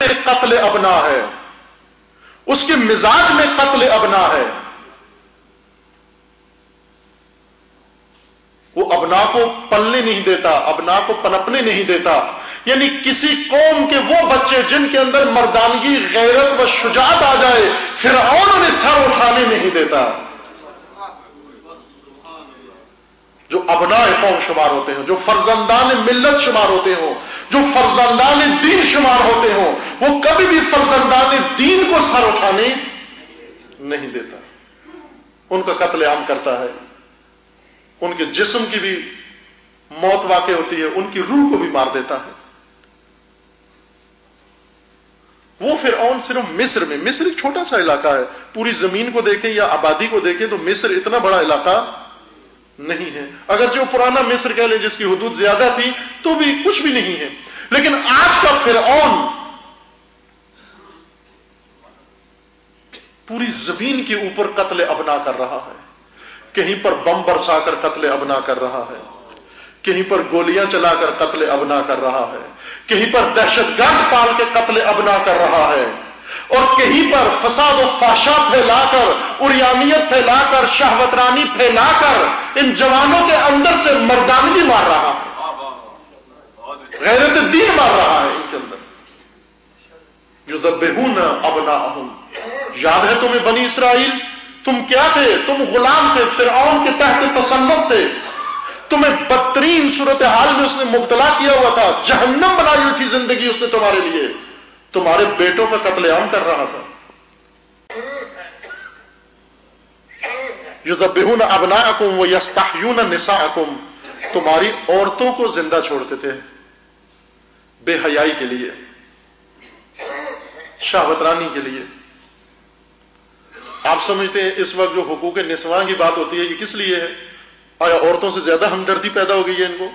قتل ابنا ہے، اس کے مزاج میں قتل ابنا ہے. وہ ابنا کو پلنے نہیں دیتا، ابنا کو پنپنے نہیں دیتا. یعنی کسی قوم کے وہ بچے جن کے اندر مردانگی، غیرت و شجاعت آ جائے، فرعون انہیں سر اٹھانے نہیں دیتا. جو ابناء قوم شمار ہوتے ہیں، جو فرزندان ملت شمار ہوتے ہوں، جو فرزندان دین شمار ہوتے ہوں، وہ کبھی بھی فرزندان دین کو سر اٹھانے نہیں دیتا. ان کا قتل عام کرتا ہے، ان کے جسم کی بھی موت واقع ہوتی ہے، ان کی روح کو بھی مار دیتا ہے. وہ فرعون صرف مصر میں، مصر ایک چھوٹا سا علاقہ ہے، پوری زمین کو دیکھیں یا آبادی کو دیکھیں تو مصر اتنا بڑا علاقہ نہیں ہے. اگر جو پرانا مصر کہہ لیں جس کی حدود زیادہ تھی تو بھی کچھ بھی نہیں ہے. لیکن آج کا فرعون پوری زمین کے اوپر قتل ابنا کر رہا ہے. کہیں پر بم برسا کر قتل ابنا کر رہا ہے، کہیں پر گولیاں چلا کر قتل ابنا کر رہا ہے، کہیں پر دہشت گرد پال کے قتل ابنا کر رہا ہے، اور کہیں پر فساد و فحشا پھیلا کر، عریانیت پھیلا کر، شہوترانی پھیلا کر ان جوانوں کے اندر سے مردانگی مار رہا ہے، غیرت دین مار رہا ہے ان کے اندر. یذبحون ابناءہم. یاد ہے تمہیں بنی اسرائیل؟ تم کیا تھے؟ تم غلام تھے، فرعون کے تحت تسلط تھے. تمہیں بدترین صورتحال میں اس نے مبتلا کیا ہوا تھا، جہنم بنائی ہوئی تھی زندگی اس نے تمہارے لیے. تمہارے بیٹوں کا قتل عام کر رہا تھا. یذبحون ابناءکم ویستحیون نساءکم. تمہاری عورتوں کو زندہ چھوڑتے تھے بے حیائی کے لیے، شہوترانی کے لیے. آپ سمجھتے ہیں اس وقت جو حقوق نسواں کی بات ہوتی ہے یہ کس لیے ہے؟ آیا عورتوں سے زیادہ ہمدردی پیدا ہو گئی ہے ان کو؟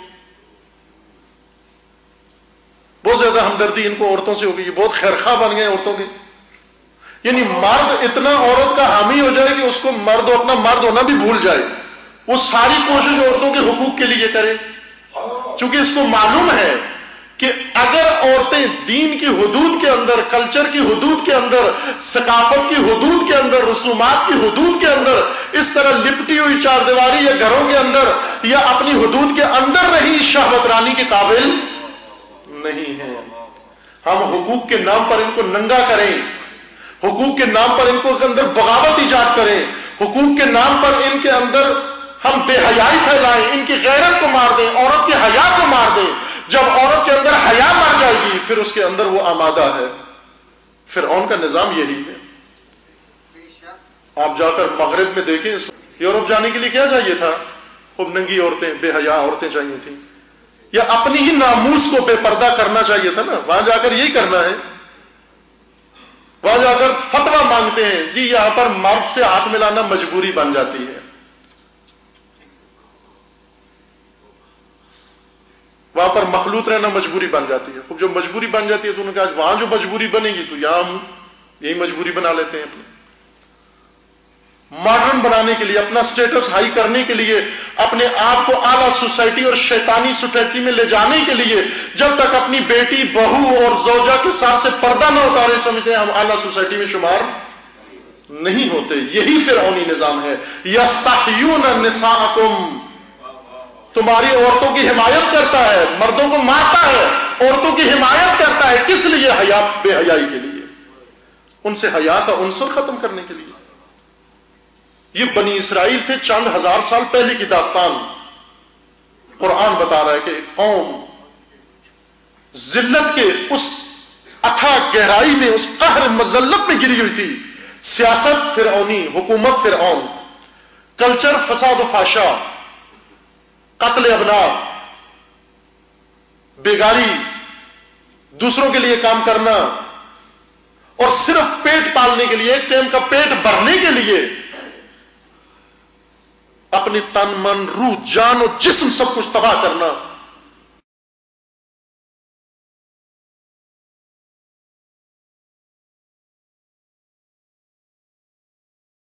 بہت زیادہ ہمدردی ان کو عورتوں سے ہو گئی ہے، بہت خیرخواہ بن گئے عورتوں کے. یعنی مرد اتنا عورت کا حامی ہو جائے کہ اس کو مرد اپنا مرد ہونا بھی بھول جائے. وہ ساری کوشش عورتوں کے حقوق کے لیے کرے، چونکہ اس کو معلوم ہے کہ اگر عورتیں دین کی حدود کے اندر، کلچر کی حدود کے اندر، ثقافت کی حدود کے اندر، رسومات کی حدود کے اندر اس طرح لپٹی ہوئی چار دیواری یا گھروں کے اندر یا اپنی حدود کے اندر رہی، شہوت رانی کے قابل نہیں ہیں. ہم حقوق کے نام پر ان کو ننگا کریں، حقوق کے نام پر ان کو اندر بغاوت ایجاد کریں، حقوق کے نام پر ان کے اندر ہم بے حیائی پھیلائیں، ان کی غیرت کو مار دیں، عورت کے حیا کو مار دیں. جب عورت کے اندر حیا مر جائے گی پھر اس کے اندر وہ آمادہ ہے. فرعون کا نظام یہی ہے. آپ جا کر مغرب میں دیکھیں، یورپ جانے کے لیے کیا چاہیے تھا؟ خوب ننگی عورتیں، بے حیا عورتیں چاہیے تھیں، یا اپنی ہی ناموس کو بے پردہ کرنا چاہیے تھا نا. وہاں جا کر یہی کرنا ہے. وہاں جا کر فتویٰ مانگتے ہیں، جی یہاں پر مرد سے ہاتھ ملانا مجبوری بن جاتی ہے. وہاں پر مخلوط رہنا مجبوری بن جاتی ہے. خوب جو مجبوری بن جاتی ہے تو انہوں نے کہا وہاں جو مجبوری بنے گی تو یہاں ہم یہی مجبوری بنا لیتے ہیں. اپنے ماڈرن بنانے کے لیے، اپنا سٹیٹس ہائی کرنے کے لیے، اپنے آپ کو اعلیٰ سوسائٹی اور شیطانی سوسائٹی میں لے جانے کے لیے، جب تک اپنی بیٹی، بہو اور زوجہ کے ساتھ سے پردہ نہ اتارے سمجھتے ہیں ہم اعلیٰ سوسائٹی میں شمار نہیں ہوتے. یہی فرعونی نظام ہے. یستحیون نساءکم. تمہاری عورتوں کی حمایت کرتا ہے، مردوں کو مارتا ہے، عورتوں کی حمایت کرتا ہے. کس لیے؟ حیا، بے حیائی کے لیے، ان سے حیا کا عنصر ختم کرنے کے لیے. یہ بنی اسرائیل تھے چند ہزار سال پہلے کی داستان. قرآن بتا رہا ہے کہ ایک قوم ذلت کے اس اتھا گہرائی میں، اس قہر مذلت میں گری ہوئی تھی. سیاست فرعونی، حکومت فرعون، کلچر فساد و فحشا، قتل ابنا، بیگاری، دوسروں کے لیے کام کرنا، اور صرف پیٹ پالنے کے لیے، ایک ٹائم کا پیٹ بھرنے کے لیے اپنی تن، من، روح، جان اور جسم سب کچھ تباہ کرنا.